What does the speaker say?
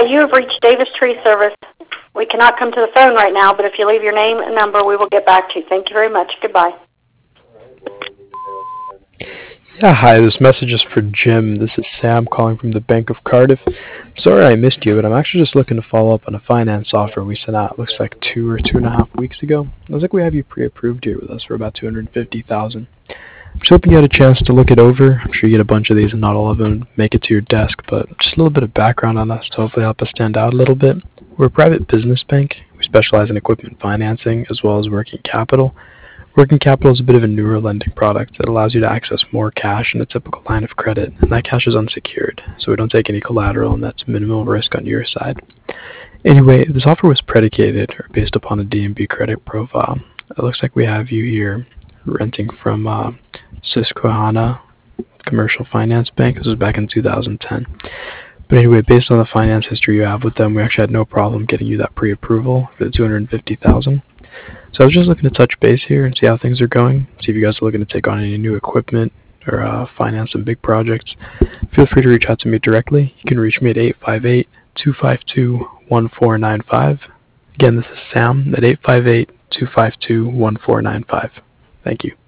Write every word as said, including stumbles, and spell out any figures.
you have reached Davis Tree Service. We cannot come to the phone right now, but if you leave your name and number, we will get back to you. Thank you very much. Goodbye. Yeah, hi, this message is for Jim. This is Sam calling from the Bank of Cardiff. Sorry I missed you, but I'm actually just looking to follow up on a finance offer we sent out, looks like two or two and a half weeks ago. It looks like we have you pre-approved here with us for about two hundred fifty thousand dollars. I'm just hoping you had a chance to look it over. I'm sure you get a bunch of these and not all of them make it to your desk, but just a little bit of background on us to hopefully help us stand out a little bit. We're a private business bank. We specialize in equipment financing as well as working capital. Working capital is a bit of a newer lending product that allows you to access more cash in a typical line of credit, and that cash is unsecured, so we don't take any collateral, and that's minimal risk on your side. Anyway, this offer was predicated or based upon a D and B credit profile. It looks like we have you here renting from uh, Susquehanna Commercial Finance Bank. This was back in two thousand ten. But anyway, based on the finance history you have with them, we actually had no problem getting you that pre-approval for the two hundred fifty thousand dollars. So I was just looking to touch base here and see how things are going, see if you guys are looking to take on any new equipment or uh, finance some big projects. Feel free to reach out to me directly. You can reach me at eight five eight, two five two, one four nine five. Again, this is Sam at eight five eight, two five two, one four nine five. Thank you.